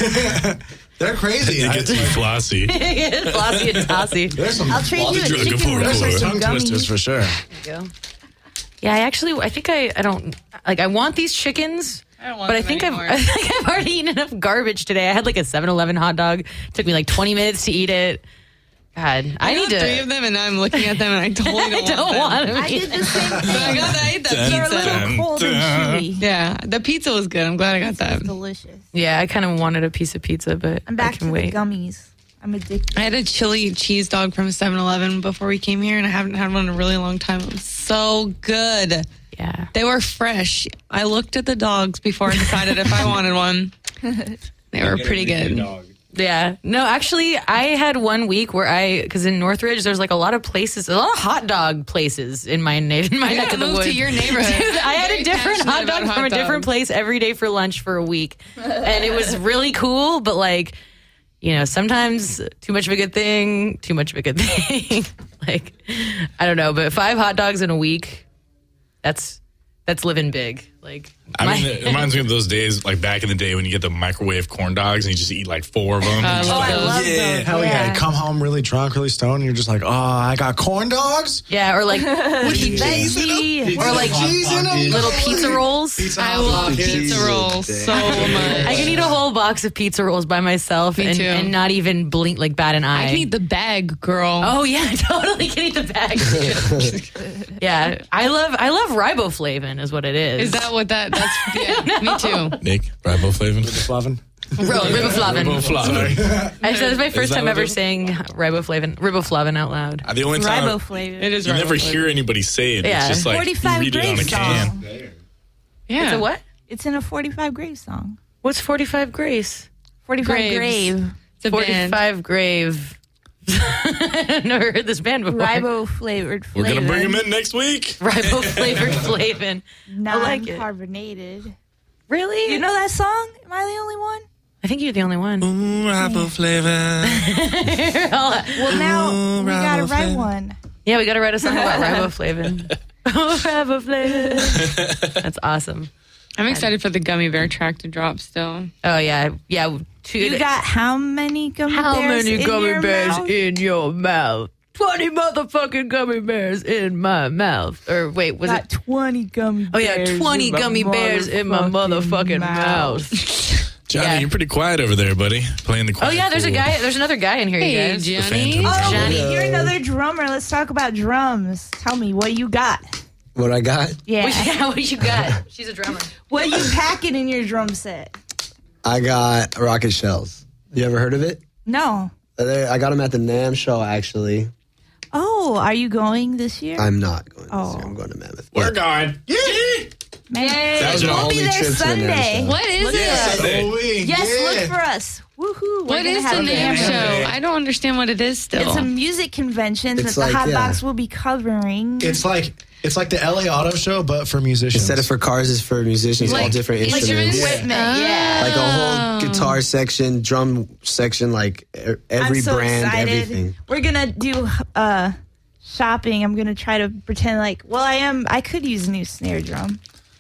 They're crazy. It gets you flossy. Flossy and tossy. There's some, I'll trade you a Drug chicken before wing cola. for there's some some tongue twisters gummies. for sure. Go. Yeah, I actually, I think I, I don't like. I want these chickens, I don't want but I them think I've, anymore. I think I've already eaten enough garbage today. I had like a seven eleven hot dog. Took me like twenty minutes to eat it. God, I, I need need to. three of them, and now I'm looking at them, and I totally I don't, don't want want them. to. I did the same But thing. I got I ate that They're a pizza. little cold and chewy. Yeah, the pizza was good. I'm glad I got that. Delicious. Yeah, I kind of wanted a piece of pizza, but I'm back I to can the wait. gummies. I'm addicted. I had a chili cheese dog from seven eleven before we came here, and I haven't had one in a really long time. It was so good. Yeah. They were fresh. I looked at the dogs before I decided if I wanted one. They were pretty good. Yeah. No, actually, I had one week where I, because in Northridge, there's like a lot of places, a lot of hot dog places in my, na- in my You neck gotta of the move woods. to your neighborhood. Dude, I had Very a different passionate hot about dog hot from a different dogs. place every day for lunch for a week. And it was really cool, but like, you know, sometimes too much of a good thing, too much of a good thing. Like, I don't know, but five hot dogs in a week, that's, that's living big. Like, I my- mean, it reminds me of those days, like back in the day when you get the microwave corn dogs and you just eat like four of them. I And love I those. love Yeah, those. hell yeah. yeah. You come home really drunk, really stoned, and you're just like, oh, I got corn dogs? yeah, or like, Veggie. or like Cheese in them? little pizza rolls. Pizza I Hot love Pockets. pizza rolls so much. I can eat a whole box of pizza rolls by myself Me and, too. and not even blink, like bat an eye. I can eat the bag, girl. Oh yeah, I totally can eat the bag. Too. Yeah, I love I love riboflavin is what it is. Is that what that? That's yeah. Me too. Nick, riboflavin. Flavin? Ro- riboflavin? Riboflavin. I said it's my first that time what ever it is? saying riboflavin, riboflavin out loud. Uh, The only time Riboflavin. It is. you never riboflavin. hear anybody say it. Yeah. It's just like you forty-five read it on a Grave can. song. Yeah. It's a what? It's in a forty-five Grave song. What's forty-five Grace? forty-five Graves. Grave. It's a band. forty-five Grave. I've never heard this band before. Ribo flavored We're flavor. gonna bring him in next week. Ribo flavored flavin. I like it. Non-carbonated. Really? You know that song? Am I the only one? I think you're the only one. Riboflavin. Well, now we gotta write one. Yeah, we got to write a song about riboflavin. Oh, riboflavin. That's awesome. I'm excited for the gummy bear track to drop still. Oh yeah, yeah. Two, You got how many gummy how bears many in gummy your bears mouth? in your mouth? Twenty motherfucking gummy bears in my mouth. Or wait, was got it? twenty gummy Oh bears. yeah, twenty in my gummy bears in my motherfucking mouth. Johnny, Yeah. you're pretty quiet over there, buddy. Playing the Oh quiet yeah, there's a fool. guy. There's another guy in here. Hey, you guys. Johnny. Phantom. Oh, Johnny. you're another drummer. Let's talk about drums. Tell me what you got. What I got? Yeah. Yeah, what you got? She's a drummer. What you packing in your drum set? I got Rocket Shells. You ever heard of it? No. Uh, I got them at the NAMM show, actually. Oh, are you going this year? I'm not going oh. this year. I'm going to Mammoth. We're going. Yeah. Man, that was we'll my be only there trip Sunday. to the NAMM show. What is Look it? Sunday. Yes, Yeah. look for us. Woohoo. What is the NAMM show? I don't understand what it is still. It's a music convention It's that like, the Hot yeah. Box will be covering. It's like it's like the L A Auto Show, but for musicians. Instead of for cars, it's for musicians, all Like different instruments. Equipment, yeah. Like a whole guitar section, drum section, like e- every I'm so brand, excited. everything. We're gonna do uh, shopping. I'm gonna try to pretend like, well, I am. I could use a new snare drum.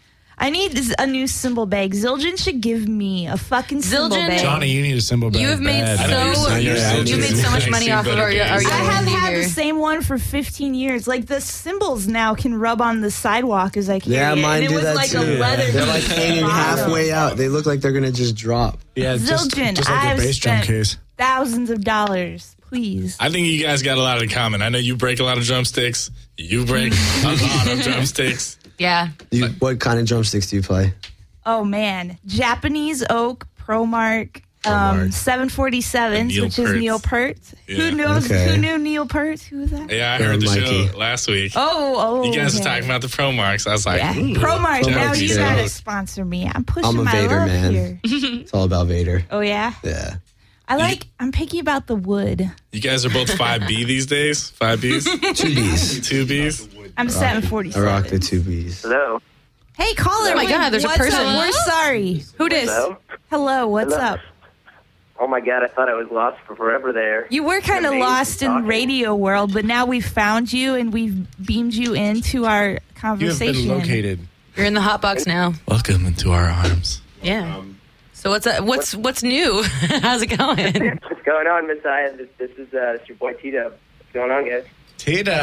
I need a new cymbal bag. Zildjian should give me a fucking cymbal Zildjian? bag. Johnny, you need a cymbal bag. You have made bad. I know you're so so- you're so you made so much busy. money off of our, our I young have lady had here. the same one for fifteen years. Like the cymbals now can rub on the sidewalk as I carry Yeah, it. mine and it do was that like too. a leather. They're like piece hanging bottom. halfway out. They look like they're gonna just drop. Yeah, just, Zildjian, just like I've a bass drum spent case. thousands of dollars. Please. I think you guys got a lot in common. I know you break a lot of drumsticks. You break a lot of drumsticks. Yeah. You, what kind of drumsticks do you play? Oh man, Japanese oak, ProMark, um, seven forty-sevens, Neil which is Peart. Neil Peart. Yeah. Who knows? Okay. Who knew Neil Peart? Who was that? Yeah, I Yeah, heard the Mikey. show last week. Oh, oh. You guys okay. were talking about the Pro Marks. I was like, Yeah, ooh, ProMark. Now ProMark's you good. gotta sponsor me. I'm pushing I'm a my Vader love man. here. It's all about Vader. Oh yeah, Yeah. I like. I'm picky about the wood. You guys are both five B these days? five Bs? Two Bs. two Bs? I'm seven I rock the forty-seven. two Bs. Hello. Hey, caller. Oh my God, there's a what's person. Up? We're sorry. Who dis? Hello. Hello. What's Hello. up? Oh my God, I thought I was lost for forever there. You were kind of Amazing lost in talking. radio world, but now we've found you and we've beamed you into our You have conversation. been located. You're in the hot box now. Welcome into our arms. Yeah. So what's uh, what's what's new? How's it going? What's going on, Messiah? This, this is uh, it's your boy Tito. What's going on, guys? Tita.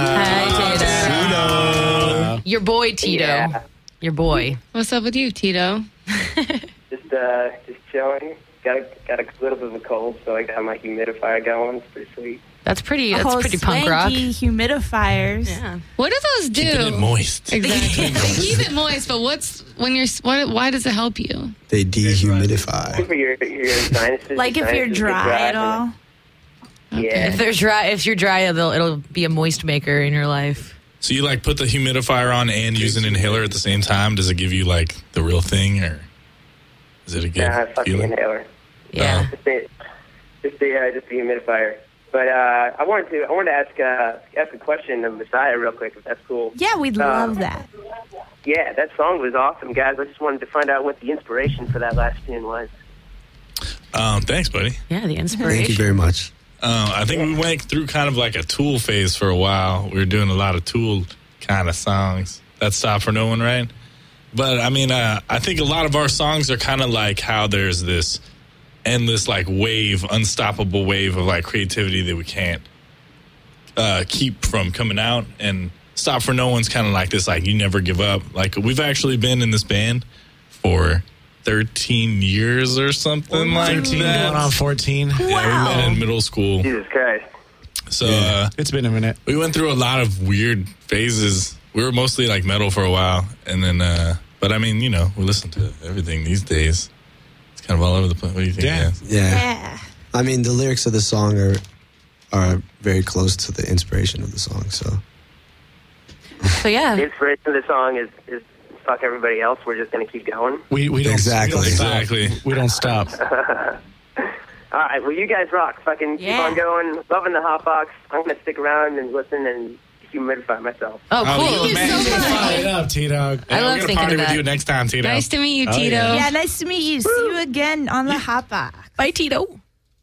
Hi, Tito. Your boy Tito. Yeah. Your boy. What's up with you, Tito? Just uh, just chilling. Got a got a little bit of a cold, so I got my humidifier going. It's pretty sweet. That's pretty. That's Oh, pretty punk rock. swanky humidifiers. Yeah. What do those do? Keeping it moist. Exactly. They keep it moist, but what's when you're what? Why does it help you? They dehumidify. For your your sinuses. Like your if you're sinuses get dry at and- all. Yeah. If they're dry, if you're dry, it'll, it'll be a moist maker in your life. So you like put the humidifier on and use an inhaler at the same time? Does it give you like the real thing, or is it a good Nah, fuck the feeling? inhaler. Yeah. Just the just the uh, just the humidifier. But uh, I wanted to I wanted to ask uh, ask a question of Messiah real quick, if that's cool. Yeah, we'd Uh, love that. Yeah, that song was awesome, guys. I just wanted to find out what the inspiration for that last tune was. Um, thanks, buddy. Yeah, the inspiration. Thank you very much. Uh, I think we went through kind of like a Tool phase for a while. We were doing a lot of Tool kind of songs. That Stop for No One, right? But I mean, uh, I think a lot of our songs are kind of like how there's this endless like wave, unstoppable wave of like creativity that we can't uh, keep from coming out. And Stop for No One's kind of like this, like you never give up. Like we've actually been in this band for thirteen years or something like thirteen that. going on fourteen. Yeah, we met in middle school. Jesus Christ. So Yeah, uh, it's been a minute. we went through a lot of weird phases. We were mostly like metal for a while, and then, uh, but I mean, you know, we listen to everything these days. It's kind of all over the place. What do you think? Yeah. Yes? Yeah. Yeah. I mean, the lyrics of the song are are very close to the inspiration of the song. So So yeah. The inspiration of the song is, is fuck everybody else. We're just going to keep going. We we don't Exactly. we don't stop. Exactly. We don't stop. All right, well, you guys rock. Fucking keep Yeah. on going. Loving the hot box. I'm going to stick around and listen and humidify myself. Oh, Oh, cool. you man. Fire it up, T-Dog. I Yeah, love we're gonna thinking party of with that. you next time, Tito. Nice to meet you, Oh, Tito. yeah. Yeah, nice to meet you. See you again on the Hot Box. Bye, Tito.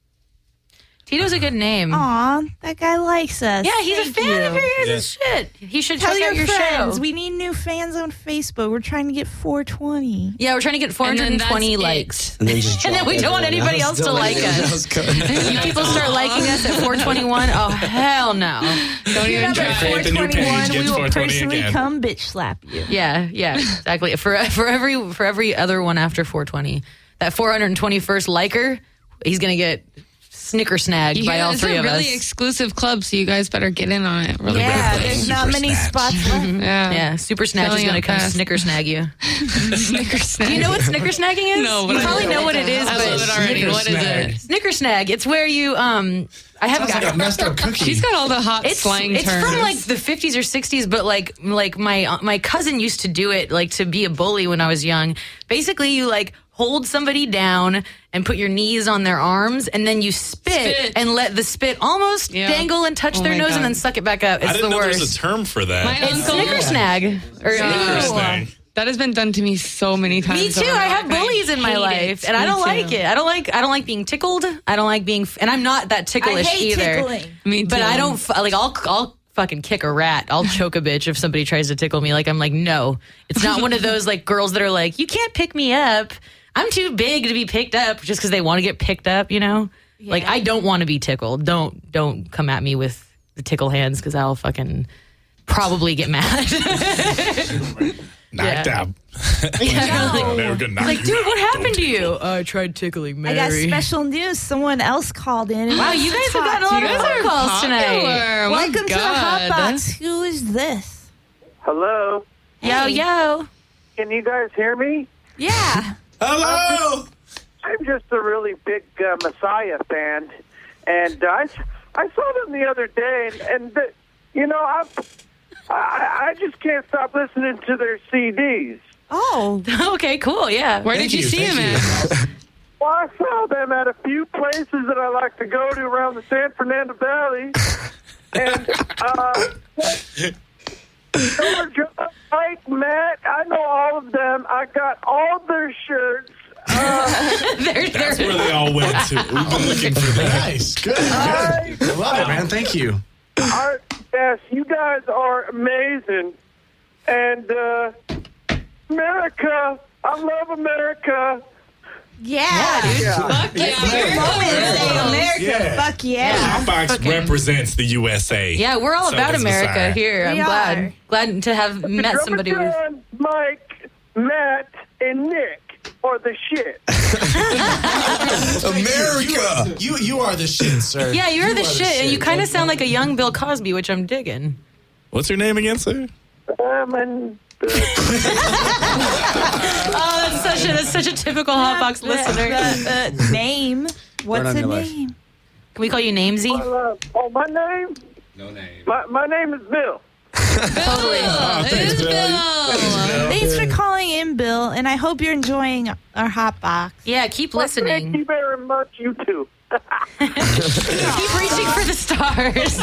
Tito's a good name. Aw, that guy likes us. Yeah, he's a Thank fan you. of yours Yeah. and shit. He should Tell check your, out your friends. show. We need new fans on Facebook. We're trying to get four twenty. Yeah, we're trying to get four hundred twenty And then that's likes. and then just And then drop we don't want everyone anybody else to Don't let like anyone us. else go. You people start liking us at four twenty-one. Oh, hell no. Don't even try. Create the new page, we gets will four twenty personally again. come bitch slap you. Yeah, yeah, exactly. For for every for every other one after four twenty, that four hundred twenty-first liker, he's gonna get snicker snagged You by hear all it's three a of really us. exclusive club, so you guys better get in on it really Yeah, quickly. there's not many spots left. Yeah. Yeah, Super Snatch is Filling going to up come fast. snicker snag you. Snicker snag. Do you know what snicker snagging is? No, but you I probably know. know what it is. I but love it already. Snicker What is snag. it? Snicker snag. It's where you um. I have Sounds got like a messed up cookie. She's got all the hot it's slang it's terms. from like the fifties or sixties, but like like my uh, my cousin used to do it like to be a bully when I was young. Basically, you like hold somebody down and put your knees on their arms, and then you spit, Spit. and let the spit almost Yeah. dangle and touch Oh their my nose, God. and then suck it back up. It's I didn't the know there worst. was a term for that. My It's uncle- snicker snag. Or, Snicker Ew. snag. That has been done to me so many times. Me too. over. I have bullies in my hate life, it. and I Me don't too. like it. I don't like. I don't like being tickled. I don't like being, and I'm not that ticklish I hate either. tickling. Me But too. I don't f- like. I'll I'll fucking kick a rat. I'll choke a bitch if somebody tries to tickle me. Like I'm like, no, it's not one of those like girls that are like, you can't pick me up. I'm too big to be picked up just because they want to get picked up. You know, like I don't want to be tickled. Don't don't come at me with the tickle hands because I'll fucking probably get mad. Knocked Yeah. out. Yeah, like, Never gonna knock like, you dude, out. what happened to you? I tried tickling I Mary. got special news. Someone else called in. and Wow, wants you to guys have talk gotten a to lot of you. phone calls tonight. Popular. Oh my Welcome to the Hot God. Box. Who is this? Hello? Yo, Hey. yo. Can you guys hear me? Yeah. Hello. I'm just a really big uh, Messiah fan, and uh, I, I saw them the other day, and, and the, you know, I, I I just can't stop listening to their C Ds. Oh. Okay, cool. Yeah. Where Thank did you, you, see thank him you. at? Well, I saw them at a few places that I like to go to around the San Fernando Valley, and uh, George, Mike, Matt, I know all of them. I got all their shirts. Uh, They're, That's they're, where they all went to. We've been looking for them. Nice. Good. Good. I love it, man. Thank you. Our, yes, you guys are amazing. And uh, America, I love America. Yeah. Fuck yeah. Moment say America. Yeah. Fuck yeah. Hotbox represents the U S A. yeah, we're all So about does America Messiah. here. I'm We glad. are. Glad to have met Drummer somebody with. John, Mike, Matt, and Nick are the shit. America. You you are the shit, sir. Yeah, you're You the are shit, and you kind of sound like a young Bill Cosby, which I'm digging. What's your name again, sir? Um, and, uh, Oh, that's such a that's such a typical Hotbox listener. The, the name. What's on the your life. name? Can we call you Namesy? uh, oh, my name? No name. My, my name is Bill. Totally. Oh, thanks, It's Bill. Bill. Thanks for calling in, Bill, and I hope you're enjoying our Hot Box. Yeah, keep Thank you listening. very much, you too. Keep reaching for the stars.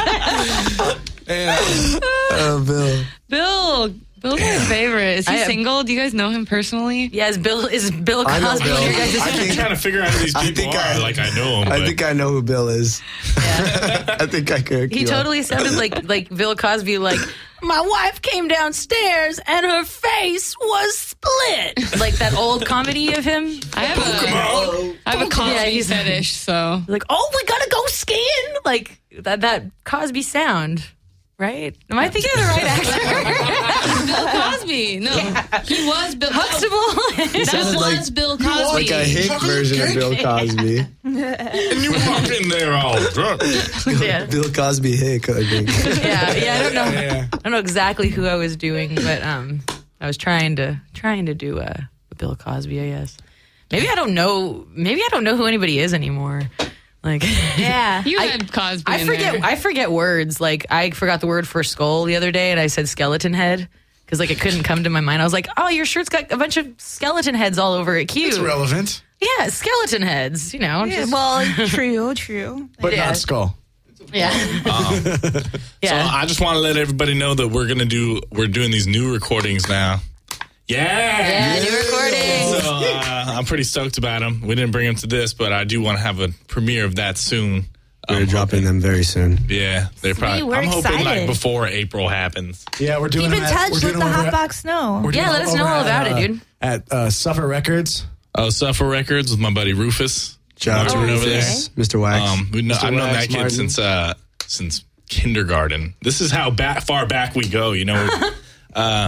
Oh, Bill. Bill. Bill's my favorite. Is he I am- single? Do you guys know him personally? Yeah, is Bill is Bill I know Cosby Bill. one of your guys' I I'm think- trying to figure out who these I people think are. I- like I know them. I but think I know who Bill is. I think I could. He totally sounded like like Bill Cosby. Like my wife came downstairs and her face was split. Like that old comedy of him. I have a, I have a Cosby Yeah, he's- fetish, so. Like, oh, we gotta go skiing. Like that that Cosby sound. Right? Am I thinking of the right actor? Bill Cosby. No, he was Bill Huxtable. That sounded was like- Bill Cosby. Like a hit version of Bill Cosby. and you walk in there all drunk. yeah. Bill Cosby hit, I think. yeah, yeah. I don't know. Yeah. I don't know exactly who I was doing, but um, I was trying to trying to do uh, a Bill Cosby. I guess. Maybe I don't know. Maybe I don't know who anybody is anymore. Like, Yeah. You I- had Cosby I in forget. there. I forget words. Like I forgot the word for skull the other day, and I said skeleton head because like it couldn't come to my mind. I was like, oh, your shirt's got a bunch of skeleton heads all over it. Cute. It's relevant, Yeah, skeleton heads. You know. Yeah, just- well, true, true. but Yeah. not skull. yeah. So yeah. I just want to let everybody know that we're gonna do. We're doing these new recordings now. Yeah. yeah. New recording. So uh, I'm pretty stoked about them. We didn't bring them to this, but I do want to have a premiere of that soon. We're I'm dropping hoping- them very soon. Yeah, they're probably. we're I'm hoping like excited. before April happens. Yeah, we're doing Keep in them at- touch. we're Let doing the them over Hot at- Box know. we're doing Yeah, them let us over know all at, about it, uh, dude. At uh, Suffer Records. Oh, Suffer Records with my buddy Rufus. Shout out to Working over Rufus, Mister Wax. Um, we know, Mister I've known Wax that kid Martin. since uh, since kindergarten. This is how back, far back we go. You know, uh,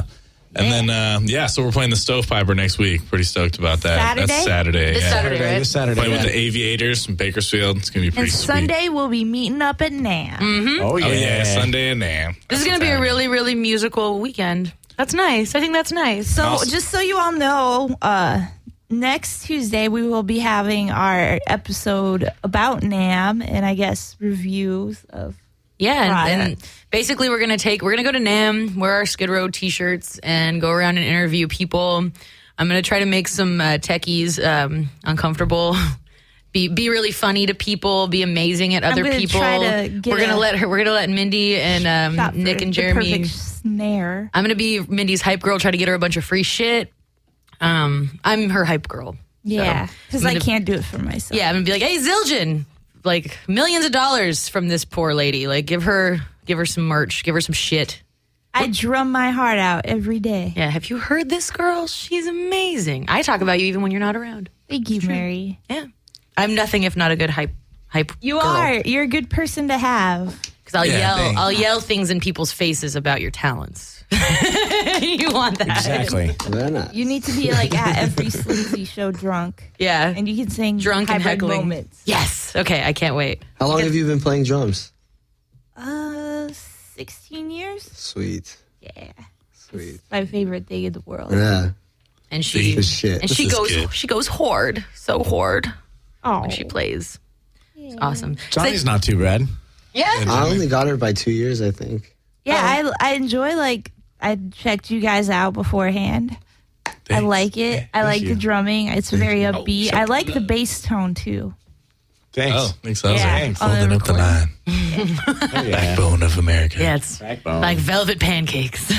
And then, uh, yeah, so we're playing the Stovepiper next week. Pretty stoked about that. Saturday? That's Saturday. This yeah. Saturday, right? This Saturday. Playing with yeah. the Aviators from Bakersfield. It's going to be pretty And sweet. Sunday we'll be meeting up at NAMM. Mm-hmm. Oh, yeah. Oh, yeah, Sunday and Nam. This is going to be a really, really musical weekend. That's nice. I think that's nice. So Awesome. just so you all know, uh, next Tuesday we will be having our episode about NAMM and I guess reviews of. Yeah, and, Right. and basically we're gonna take we're gonna go to NAMM, wear our Skid Row t-shirts, and go around and interview people. I'm gonna try to make some uh, techies um, uncomfortable. Be be really funny to people. Be amazing at other gonna people. try to get We're gonna a- let her. We're gonna let Mindy and Stop um, Nick for and the Jeremy. perfect snare. I'm gonna be Mindy's hype girl. Try to get her a bunch of free shit. Um, I'm her hype girl. Yeah, So, because I'm I gonna- can't do it for myself. Yeah, I'm gonna be like, hey, Zildjian, like millions of dollars from this poor lady. Like, give her, give her some merch, give her some shit. I drum my heart out every day. Yeah, have you heard this girl? She's amazing. I talk about you even when you're not around. Thank you, Mary. Yeah, I'm nothing if not a good hype hype. You girl. are. You're a good person to have. Because I'll Yeah, yell, thanks. I'll yell things in people's faces about your talents. You want that? Exactly. Why not? You need to be like at every sleazy show drunk, Yeah, and you can sing drunk and hybrid heckling. moments. Yes. Okay, I can't wait. How long have you been playing drums? Uh, sixteen years. Sweet. Yeah, Sweet. my favorite thing in the world. Yeah. And she Good shit. and This she is goes good. she goes hard, so hard Oh, when she plays. It's awesome. Johnny's not too bad. Yeah. I only got her by two years, I think. yeah. I I enjoy like I checked you guys out beforehand. I Thanks. like it. I like you. the drumming. It's very Oh, upbeat. shut I like up. the bass tone too. Thanks. Oh, thanks. I was Yeah, like, on the holding up the recording. line. Oh, yeah. Backbone of America. Yeah, it's Backbone. like velvet pancakes.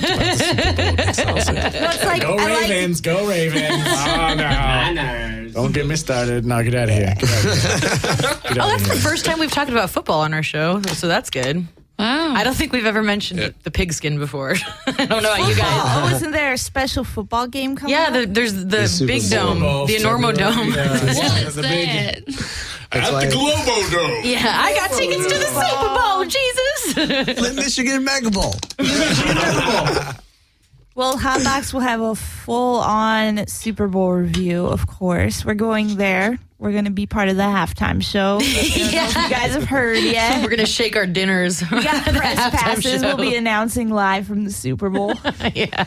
No, it's like Go I like Ravens, go Ravens. Oh, no. Don't get me started. No, get out of here. Get out of here. Get Oh, out that's of the here. first time we've talked about football on our show, so that's good. Wow. I don't think we've ever mentioned Yeah. the pigskin before. I don't know about you guys. Oh, isn't there a special football game coming Yeah, up? the, there's the, The Super big Bowl. dome, the Enormo Dome. Yeah, What's the big- that? That's At why the Globo Dome. Yeah, I got tickets to the Super Bowl. Jesus. Flint, Michigan Mega Bowl. Well, Hotbox will have a full-on Super Bowl review, of course. We're going there. We're going to be part of the halftime show. I don't know if you guys have heard yet. We're gonna shake our dinners. We got press halftime passes. show. We'll be announcing live from the Super Bowl. Yeah.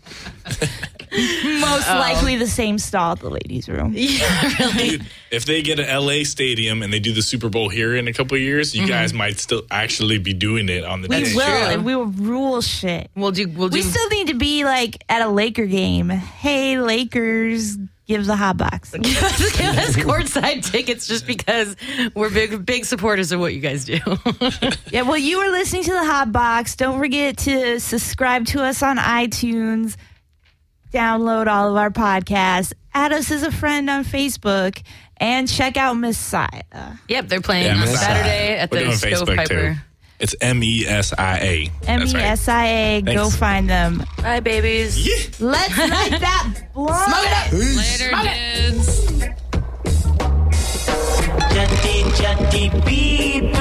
Most likely the same stall at the ladies' room. Yeah, really. Dude, if they get an L A stadium and they do the Super Bowl here in a couple of years, you guys might still actually be doing it on the We day. will, true. and we will rule shit. We'll do. We'll do. We still need to be like at a Laker game. Hey, Lakers, give the hot box. Give us courtside tickets just because we're big, big supporters of what you guys do. Yeah, well, you were listening to the Hot Box. Don't forget to subscribe to us on iTunes. Download all of our podcasts. Add us as a friend on Facebook. And check out Messiah. Yep, they're playing Yeah, on Messiah. Saturday at We're the doing Facebook too. Stovepiper. It's M E S I A. M That's E right. S I A. Go Thanks. find them. Bye, babies. Let's light that blunt. Later, dudes. Chatty, chatty, beep.